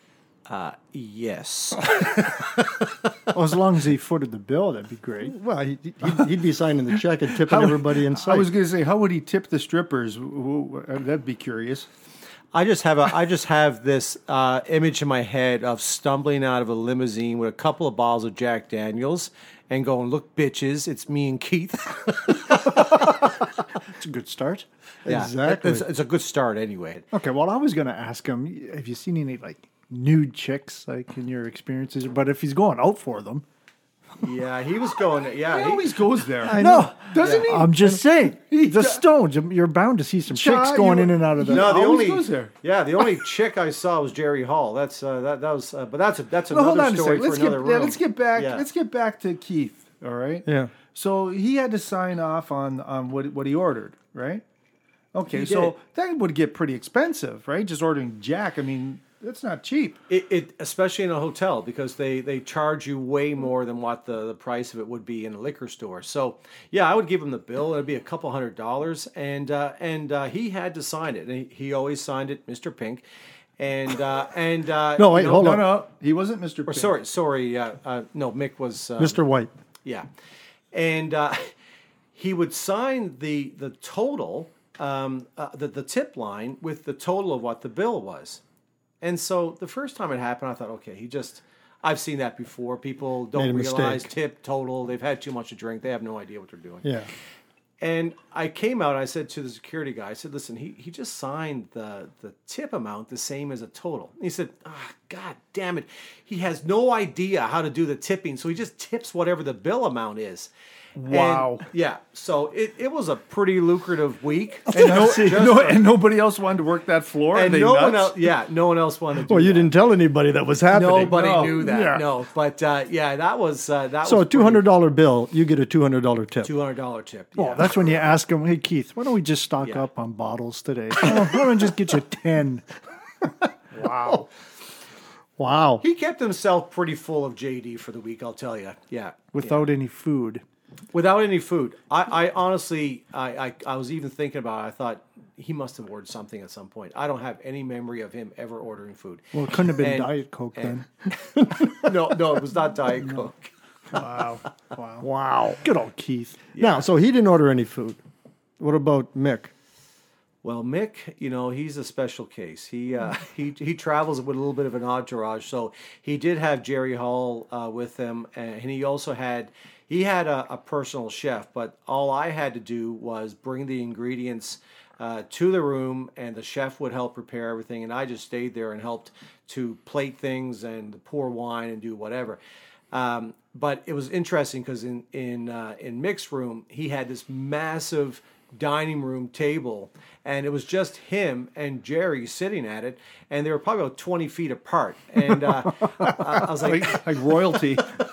Yes. Well, as long as he footed the bill, that'd be great. Well, he'd be signing the check and tipping everybody in sight. I was going to say, how would he tip the strippers? That'd be curious. I just have this image in my head of stumbling out of a limousine with a couple of bottles of Jack Daniels and going, "Look, bitches, it's me and Keith." It's a good start. Yeah, Exactly. It's a good start anyway. Okay, well, I was going to ask him, have you seen any nude chicks in your experiences? But if he's going out for them, Yeah, he was going. Yeah, He always goes there. no, Doesn't he? I'm just saying, the Stones. You're bound to see some chicks going in and out of the. No, the always only goes there. the only chick I saw was Jerry Hall. That's that was, but that's Well, hold another on a story second. for another room. Let's get back. Yeah. Let's get back to Keith. All right. Yeah. So he had to sign off on what he ordered, right? Okay, He so did. that would get pretty expensive, right? Just ordering Jack. I mean, that's not cheap. It especially in a hotel because they charge you way more than what the price of it would be in a liquor store. So yeah, I would give him the bill. It'd be a couple $100, and he had to sign it. And he always signed it, Mr. Pink. And No, wait, hold on. No, he wasn't Mr. Or Pink. sorry, no, Mick was Mr. White. Yeah, and he would sign the total, the tip line with the total of what the bill was. And so the first time it happened, I thought, okay, I've seen that before. People Made don't a realize mistake. tip total. They've had too much to drink. They have no idea what they're doing. Yeah. And I came out and I said to the security guy, I said, listen, he just signed the tip amount the same as a total. And he said, God damn it. He has no idea how to do the tipping, so he just tips whatever the bill amount is. Wow. And, yeah. So it was a pretty lucrative week. And nobody else wanted to work that floor. Are And they no nuts? one else, no one else wanted to do Well, you that. didn't tell anybody that was happening. Nobody No. knew that. Yeah. No. But that was So was a $200 bill, you get a $200 tip. $200 tip. Yeah. Well, that's when you ask them, hey, Keith, why don't we just stock Yeah. up on bottles today? Why don't I just get you 10? Wow. Wow. He kept himself pretty full of JD for the week, I'll tell you. Yeah. Without any food. Without any food. I honestly, I was even thinking about it. I thought he must have ordered something at some point. I don't have any memory of him ever ordering food. Well, it couldn't have been And- Diet Coke then. No, it was not Diet Coke. Wow. Wow. Wow. Good old Keith. Now, so he didn't order any food. What about Mick? Well, Mick, he's a special case. He travels with a little bit of an entourage. So he did have Jerry Hall with him, and he also had a personal chef. But all I had to do was bring the ingredients to the room, and the chef would help prepare everything, and I just stayed there and helped to plate things and pour wine and do whatever. But it was interesting because in Mick's room, he had this massive dining room table, and it was just him and Jerry sitting at it, and they were probably about 20 feet apart. And I was like, Like royalty.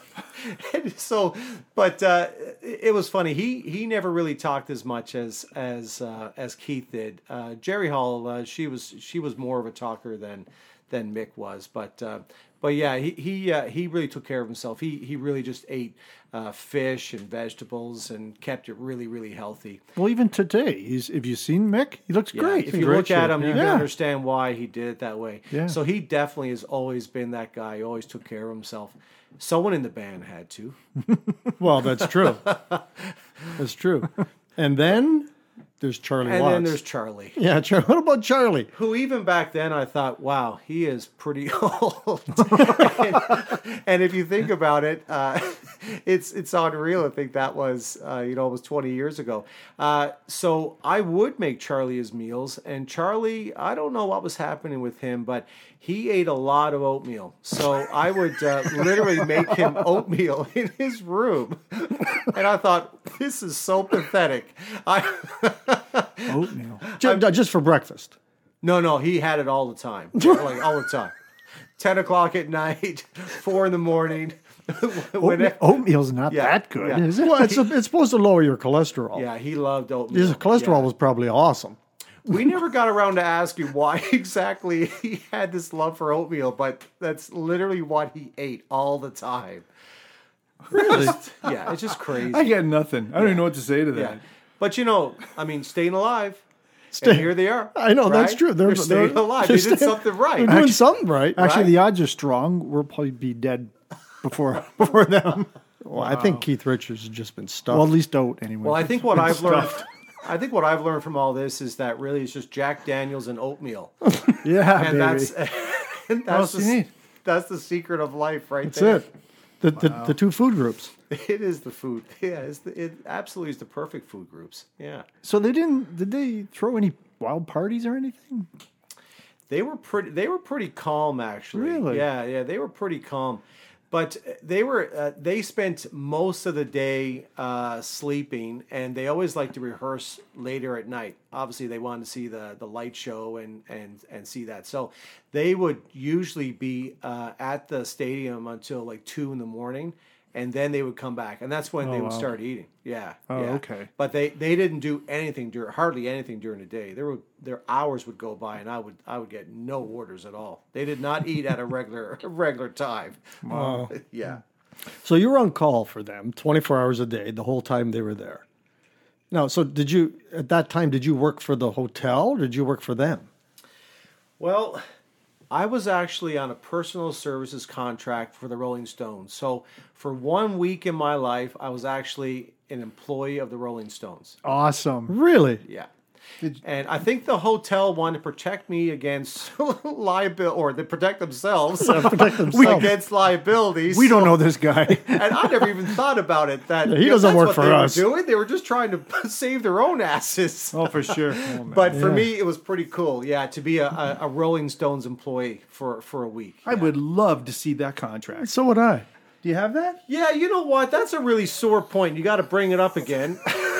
so, but it was funny. He never really talked as much as Keith did. Jerry Hall, she was more of a talker than Mick was. But yeah, he really took care of himself. He really just ate fish and vegetables and kept it really, really healthy. Well, even today, have you seen Mick? He looks Yeah, great. if you look at him, you can Yeah. understand why he did it that way. Yeah. So he definitely has always been that guy. He always took care of himself. Someone in the band had to. Well, that's true. That's true. And then there's Charlie And Watts. then there's Charlie, Yeah, what about Charlie? who even back then I thought, wow, he is pretty old. and if you think about it, it's unreal. I think that was almost 20 years ago. So I would make Charlie his meals, and Charlie, I don't know what was happening with him, but he ate a lot of oatmeal. So I would literally make him oatmeal in his room, and I thought, this is so pathetic. Oatmeal. Just for breakfast. No, he had it all the time. Like, all the time. 10 o'clock at night, 4 in the morning. Oatmeal's not Yeah, that good, yeah. is it? Well, it's supposed to lower your cholesterol. Yeah, he loved oatmeal. His cholesterol Yeah. was probably awesome. We never got around to asking why exactly he had this love for oatmeal, but that's literally what he ate all the time. Really? Yeah, it's just crazy. I got nothing. I don't even know what to say to that. Yeah. But staying alive. And here they are. I know, that's right? true. They're staying alive. They did something They're right. doing something right. Actually, Right. the odds are strong. We'll probably be dead before them. Well, I think Keith Richards has just been stuffed. Well, at least oat anyway. Well, I think what I've learned. I think what I've learned from all this is that really it's just Jack Daniels and oatmeal, yeah, and baby. else you need? that's the secret of life, right that's there. it. The two food groups. It is the food. Yeah, it absolutely is the perfect food groups. Yeah, So did they throw any wild parties or anything? they were pretty calm actually. Really? Yeah, they were pretty calm. But they spent most of the day sleeping, and they always like to rehearse later at night. Obviously, they wanted to see the light show and see that. So they would usually be at the stadium until like 2 a.m, and then they would come back, and that's when they would start eating. Yeah. Oh, yeah. okay. But they didn't do hardly anything during the day. Their hours would go by, and I would get no orders at all. They did not eat at a regular time. Wow. Yeah. So you were on call for them 24 hours a day, the whole time they were there. Now, so did you work for the hotel or did you work for them? Well, I was actually on a personal services contract for the Rolling Stones. So for 1 week in my life, I was actually an employee of the Rolling Stones. Awesome. Really? Yeah. And I think the hotel wanted to protect me against liability, or they protect themselves, against liabilities. We don't know this guy. And I never even thought about it. That he doesn't that's work what for they us. Were doing. They were just trying to save their own asses. Oh, for sure. But for me, it was pretty cool. Yeah, to be a Rolling Stones employee for a week. I would love to see that contract. So would I. Do you have that? Yeah, you know what? That's a really sore point. You got to bring it up again.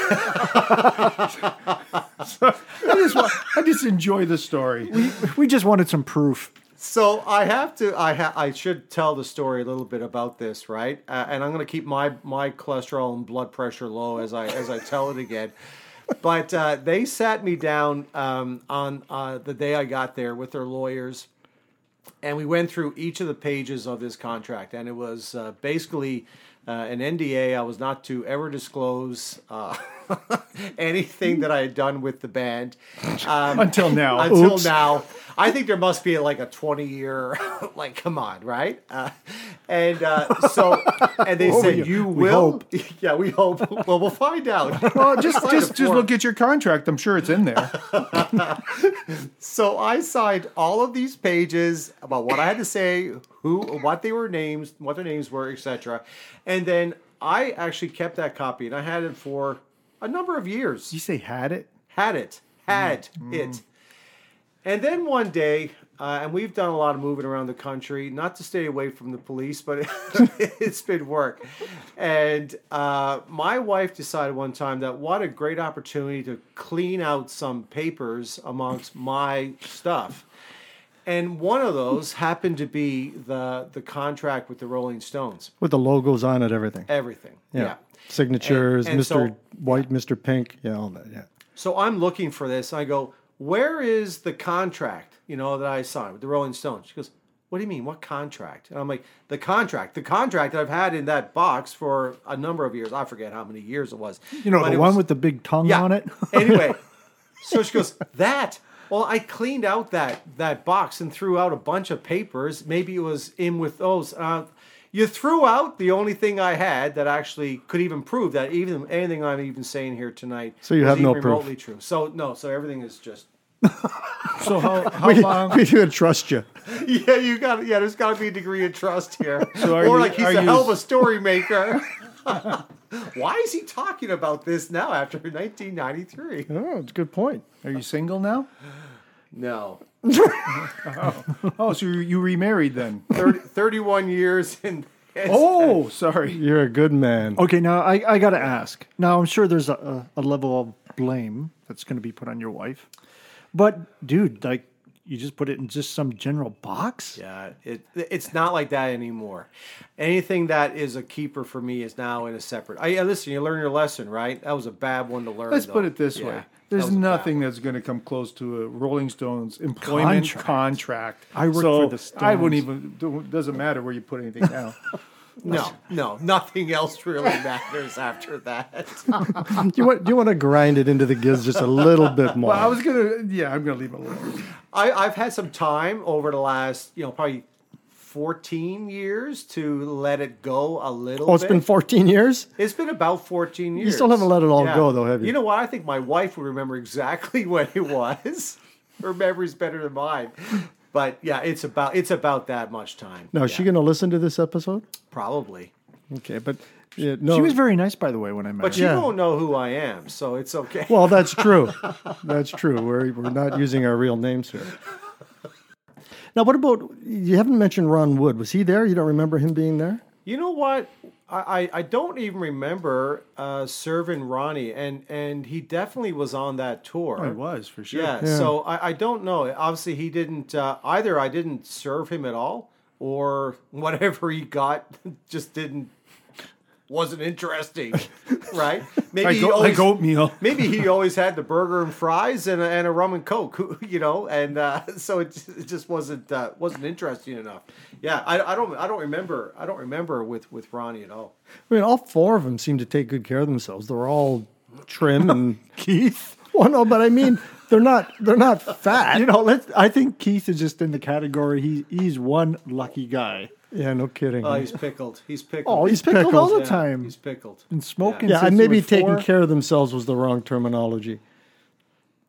I just enjoy the story. We just wanted some proof. So I should tell the story a little bit about this, right? And I'm going to keep my cholesterol and blood pressure low as I tell it again. But they sat me down on the day I got there with their lawyers, and we went through each of the pages of this contract, and it was basically an NDA. I was not to ever disclose anything that I had done with the band Until now. Until now. I think there must be like a 20-year, like, come on, right? And they said, you will? hope. Yeah, we hope. Well, we'll find out. Well, just look at your contract. I'm sure it's in there. So I signed all of these pages about what I had to say, what their names were, etc. And then I actually kept that copy, and I had it for a number of years. Did you say had it? Had it. And then one day, and we've done a lot of moving around the country, not to stay away from the police, but it's been work. And my wife decided one time that what a great opportunity to clean out some papers amongst my stuff. And one of those happened to be the contract with the Rolling Stones. With the logos on it, everything. Everything. Yeah. Signatures, And Mr. so- White, Mr. Pink, all that, yeah. So I'm looking for this. I go, where is the contract, that I signed with the Rolling Stones? She goes, what do you mean? What contract? And I'm like, the contract that I've had in that box for a number of years. I forget how many years it was. You know, But the it one was- with the big tongue yeah. on it? Anyway, so she goes, that. Well, I cleaned out that box and threw out a bunch of papers. Maybe it was in with those. You threw out the only thing I had that actually could even prove that even anything I'm even saying here tonight. So you was have no even proof. remotely true. So no. So everything is just. So how long? We should trust you. Yeah, there's got to be a degree of trust here. So or like he's are a you- hell of a story maker. Why is he talking about this now after 1993? Oh, it's a good point. Are you single now? No. Oh, so you remarried then? 31 years and Oh, sorry. You're a good man. Okay, now I got to ask. Now, I'm sure there's a level of blame that's going to be put on your wife. But, dude, like, you just put it in just some general box? Yeah, it's not like that anymore. Anything that is a keeper for me is now in a separate. Listen, you learn your lesson, right? That was a bad one to learn. Let's though. put it this Yeah, way. that There's was a bad nothing one. that's going to come close to a Rolling Stones employment contract. I work so for the Stones. I wouldn't even. Doesn't matter where you put anything down. No, nothing else really matters after that. Do you want to grind it into the giz just a little bit more? Well, I was gonna. Yeah, I'm gonna leave it alone. I've had some time over the last, probably 14 years to let it go a little bit. Oh, it's been 14 years? It's been about 14 years. still haven't let it all go, though, have you? You know what? I think my wife would remember exactly when it was. Her memory's better than mine. But yeah, it's about that much time. Now, is she going to listen to this episode? Probably. Okay, but no. She was very nice, by the way, when I met But her. she Yeah. won't know who I am, so it's okay. Well, that's true. That's true. We're not using our real names here. Now, what about, you haven't mentioned Ron Wood. Was he there? You don't remember him being there? You know what? I don't even remember serving Ronnie, and he definitely was on that tour. I was for sure. Yeah, so I don't know. Obviously, he didn't, either I didn't serve him at all, or whatever he got just wasn't interesting, right? Maybe Like oatmeal. maybe he always had the burger and fries and a rum and coke, and so it just wasn't interesting enough. Yeah, I don't remember with Ronnie at all. I mean, all four of them seem to take good care of themselves. They're all trim and Keith. Well, no, but I mean, they're not fat. You know, I think Keith is just in the category. He's one lucky guy. Yeah, no kidding. Oh, he's pickled. He's pickled. Oh, he's pickled all the Yeah, time. He's pickled. And smoking. yeah, since and he maybe was taking 4. care of themselves was the wrong terminology.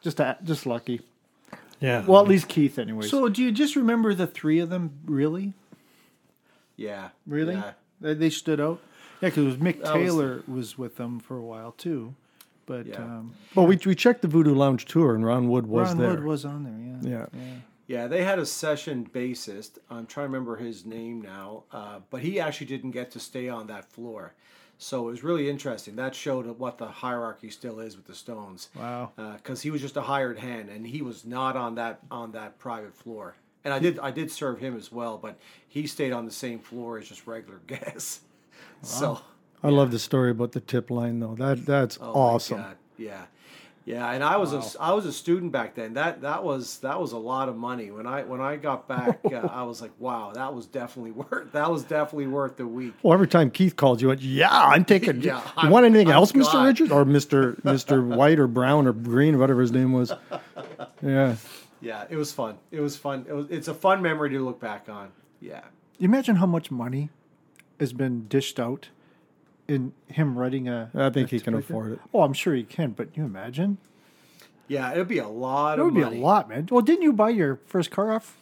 Just lucky. Yeah. Well, at least Keith, anyways. So do you just remember the three of them? Really? Yeah. Really? Yeah. They stood out. Yeah, because Mick That was- Taylor was with them for a while too. But Yeah. well, we checked the Voodoo Lounge tour, and Ron Wood was Ron there. Wood was on there. Yeah. Yeah. Yeah, they had a session bassist. I'm trying to remember his name now, but he actually didn't get to stay on that floor. So it was really interesting. That showed what the hierarchy still is with the Stones. Wow. Because he was just a hired hand, and he was not on that private floor. And I did serve him as well, but he stayed on the same floor as just regular guests. So I love the story about the tip line, though. That's oh my awesome. God, yeah. Yeah, and I was a student back then. That was a lot of money. When I got back, I was like, wow, that was definitely worth the week. Well, every time Keith called you, went, yeah, I'm taking. Yeah, you want anything else, I'm Mr. God. Richard, or Mr. White or Brown or Green or whatever his name was? Yeah. Yeah, it was fun. It's a fun memory to look back on. Yeah. You imagine how much money has been dished out in him writing a. I think he a can ticket? afford it. Oh, I'm sure he can, but you imagine? Yeah, it'd be a lot It of would money. be a lot, man. Well, didn't you buy your first car off?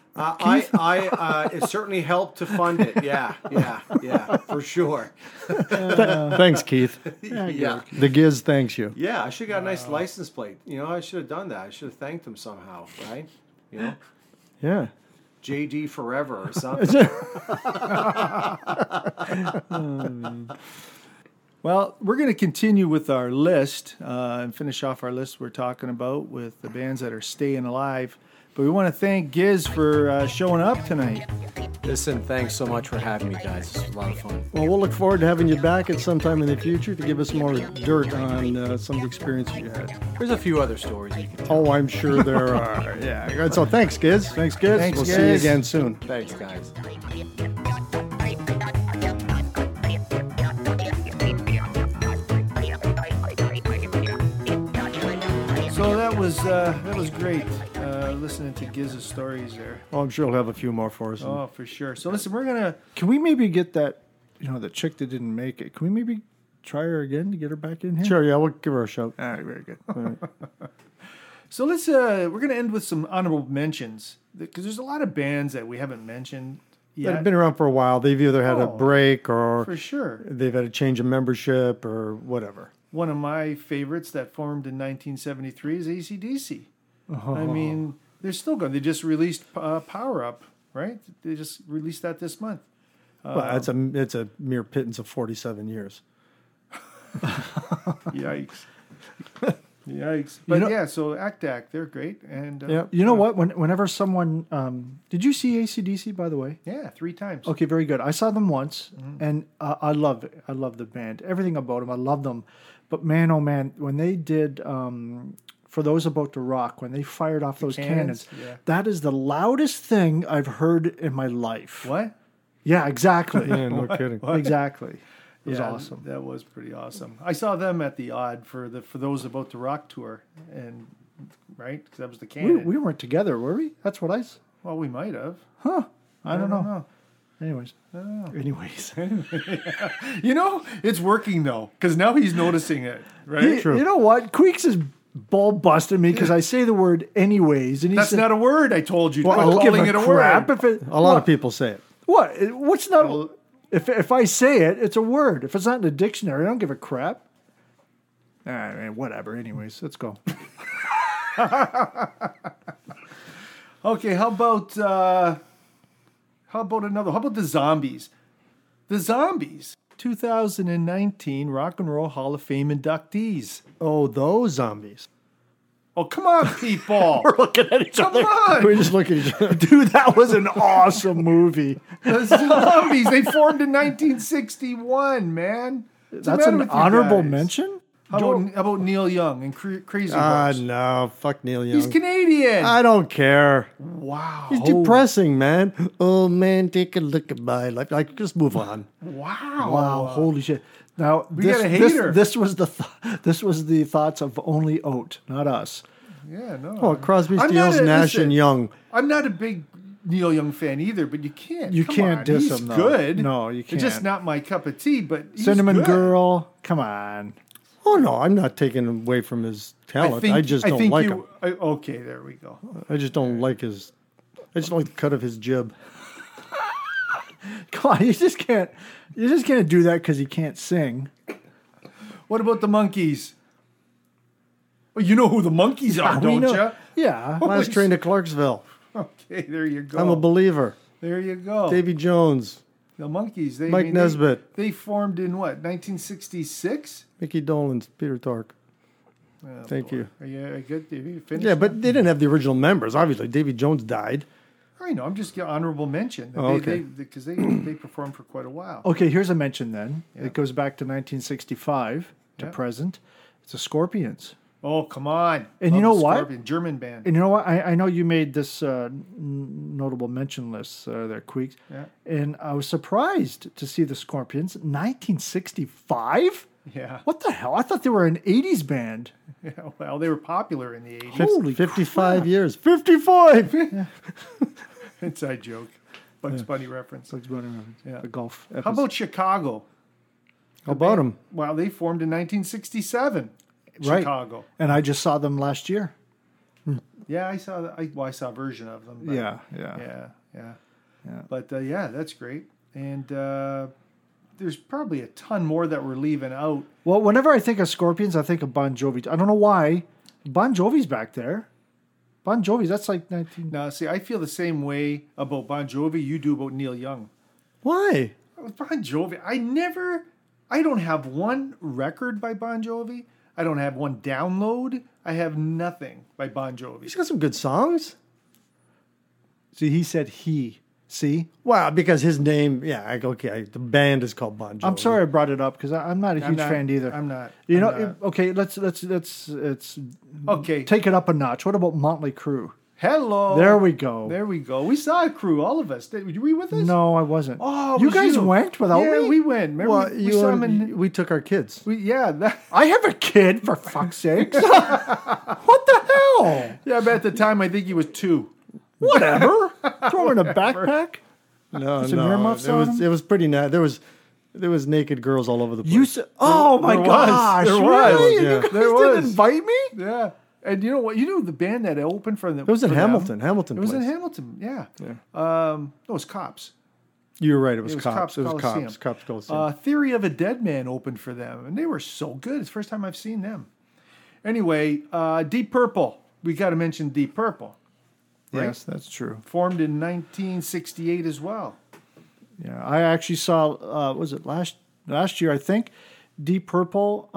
It certainly helped to fund it. Yeah, for sure. Thanks, Keith. Yeah. The Giz thanks you. Yeah, I should have got a nice license plate. I should have done that. I should have thanked him somehow, right? Yeah. JD forever or something. Well, we're going to continue with our list and finish off our list we're talking about with the bands that are staying alive. But we want to thank Giz for showing up tonight. Listen, thanks so much for having me, guys. This was a lot of fun. Well, we'll look forward to having you back at some time in the future to give us more dirt on some of the experiences you had. There's a few other stories you can tell. Oh, I'm sure there are. Yeah. Good. So thanks, Giz. Thanks, Giz. Thanks, We'll see you Giz. again soon. Thanks, guys. So that was great listening to Giz's stories there. Oh, I'm sure he'll have a few more for us. Oh, for sure. So listen, we're gonna. Can we maybe get that, the chick that didn't make it? Can we maybe try her again to get her back in here? Sure, yeah, we'll give her a shout. All right, very good. So let's. We're gonna end with some honorable mentions because there's a lot of bands that we haven't mentioned They've yet. been around for a while. They've either had a Oh, break or For sure. they've had a change of membership or whatever. One of my favorites that formed in 1973 is AC/DC. I mean, they're still going. They just released Power Up, right? They just released that this month. Well, it's a mere pittance of 47 years. Yikes. Yikes. But know- yeah, so Act, they're great. And Yeah. You know what? Whenever someone, did you see AC/DC, by the way? yeah, 3 times. Okay, very good. I saw them once, and I love it. I love the band. Everything about them, I love them. But man, oh man, when they did For Those About to Rock, when they fired off those cannons, yeah. that is the loudest thing I've heard in my life. What? Yeah, exactly. Yeah, no kidding. Exactly. It was Yeah, awesome. That was pretty awesome. I saw them at the Odd for Those About to Rock tour, and right, because that was the We, cannon. we weren't together, were we? That's what Well, we might have. I don't know. Anyways. It's working though, because now he's noticing it, right? You know what? Queeks is ball busting me because I say the word anyways, and he That's said, not a word. I told you. well, I Quit don't give calling a it a crap word. if it. A lot of people say it. What? What's not? If I say it, it's a word. If it's not in the dictionary, I don't give a crap. Whatever. Anyways, let's go. Okay, how about another? How about the Zombies? The Zombies, 2019 Rock and Roll Hall of Fame inductees. Oh, those zombies. Oh, come on, people! We're looking at each Come other. on, We just look at each other. Dude, that was an awesome movie. the Zombies. They formed in 1961. Man, What's the That's matter an with you honorable guys? mention? How about Neil Young and Crazy Ah, Horse? no. Fuck Neil Young. He's Canadian. I don't care. Wow. He's depressing, man. Oh, man, take a look at my life. Like, just move on. Wow. Wow, holy shit. Now, got a hater. this was the thoughts of only Oat, not us. Yeah, no. Oh, Crosby, I'm not Stills, a- Nash, listen, and Young. I'm not a big Neil Young fan either, but you can't. You come can't on, diss he's him, though. good. No, you It's just can't. not my cup of tea, but he's Cinnamon good. Girl, come on. Oh no, I'm not taking away from his talent. I just don't like him. Okay, there we go. I just don't like his. I just don't like the cut of his jib. Come on, you just can't do that because he can't sing. What about the Monkees? Well, you know who the Monkees are, don't you? Yeah. Last train to Clarksville. Okay, there you go. I'm a believer. There you go. Davy Jones, The Monkees. Mike Nesbitt, They formed in what, 1966? Mickey Dolenz, Peter Tork. Thank you. Are you good? Did you finish? Yeah, but they didn't have the original members. Obviously, Davy Jones died. I know. I'm just getting honorable mention. Okay. Because they performed for quite a while. Okay, here's a mention then. Yeah. It goes back to 1965 to Yeah. present. It's the Scorpions. Oh, come on. And you know the what? Scorpion, German band. And you know what? I know you made this notable mention list there, Queeks. Yeah. And I was surprised to see the Scorpions. 1965? Yeah. What the hell? I thought they were an 80s band. Yeah. Well, they were popular in the 80s. Holy 55 crap. years. 55! Inside joke. Bugs Bunny reference. Yeah. The golf. How about Chicago? How about him? Well, they formed in 1967. Right. Chicago. And I just saw them last year. Yeah, I saw that. I saw a version of them. But Yeah. Yeah. But yeah, that's great. And there's probably a ton more that we're leaving out. Well, whenever I think of Scorpions, I think of Bon Jovi. I don't know why. Bon Jovi's back there. Bon Jovi, that's like 19... Now, see, I feel the same way about Bon Jovi you do about Neil Young. Why? With Bon Jovi, I don't have one record by Bon Jovi. I don't have one download. I have nothing by Bon Jovi. He's got some good songs. See, he said he. See? Well, because his name, the band is called Bon Jovi. I'm sorry I brought it up because I'm not a huge fan either. I'm not. You I'm know, not. okay, let's Okay. take it up a notch. What about Motley Crue? Hello. There we go. There we go. We saw a crew, all of us. Were you with us? No, I wasn't. Oh, it you was guys went without yeah, me? we went. Remember, Well, we saw them in. we took our kids. I have a kid, for fuck's sakes. What the hell? Yeah, but at the time, I think he was 2. Whatever. Throw him in a backpack. No, Some earmuffs on him? It was pretty nice. There was naked girls all over the place. You said, oh my there was. gosh. There was. Really? Yeah. You guys There was. didn't invite me? Yeah. And you know what? You know the band that opened for them? It was in for them? Hamilton. Hamilton. It was in place. Hamilton, yeah. No, it was Cops. You were right. It was, It was Cops. Cops It was Coliseum. Cops. Cops Coliseum. Theory of a Dead Man opened for them, and they were so good. It's the first time I've seen them. Anyway, Deep Purple. We got to mention Deep Purple. Right? Yes, that's true. Formed in 1968 as well. Yeah, I actually saw, was it last year, I think, Deep Purple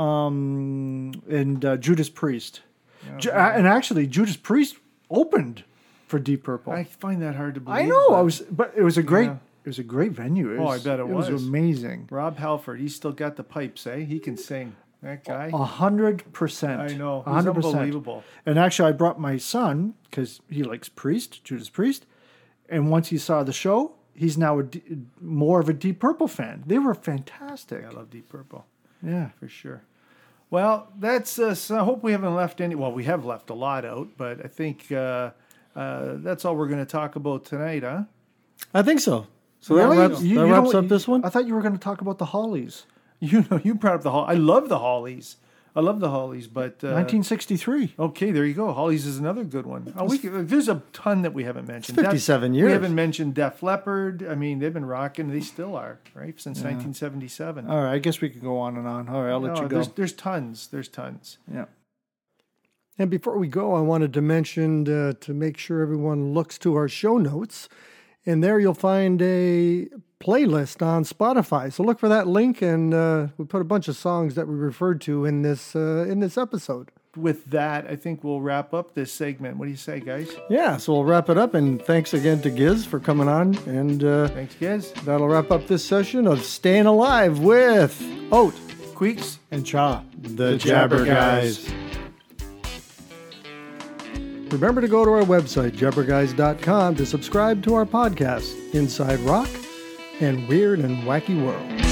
and Judas Priest. And actually, Judas Priest opened for Deep Purple. I find that hard to believe. I know. but But it was a great. Yeah. It was a great venue. It Oh, I was, bet it was. amazing. Rob Halford, he's still got the pipes, eh? He can sing. That guy. 100%. I know. He's 100%. unbelievable. And actually, I brought my son because he likes Priest, Judas Priest, and once he saw the show, he's now more of a Deep Purple fan. They were fantastic. I love Deep Purple. Yeah. For sure. Well, that's so I hope we haven't left any. Well, we have left a lot out, but I think that's all we're going to talk about tonight, huh? I think so. So Really? that wraps, You that know wraps what, up this one. I thought you were going to talk about the Hollies. You know, you brought up the I love the Hollies. I love the Hollies, but 1963. okay, there you go. Hollies is another good one. Oh, there's a ton that we haven't mentioned. 57 years. We haven't mentioned Def Leppard. I mean, they've been rocking. They still are, right? Since 1977. All right, I guess we could go on and on. All right, I'll let you go. There's tons. There's tons. Yeah. And before we go, I wanted to mention to make sure everyone looks to our show notes. And there you'll find a playlist on Spotify. So look for that link, and we put a bunch of songs that we referred to in this episode. With that, I think we'll wrap up this segment. What do you say, guys? Yeah, so we'll wrap it up. And thanks again to Giz for coming on. And Thanks, guys. that'll wrap up this session of Staying Alive with Oat, Queeks. And Cha. the Jabber Guys. Remember to go to our website, jabberguys.com, to subscribe to our podcast, Inside Rock and Weird and Wacky World.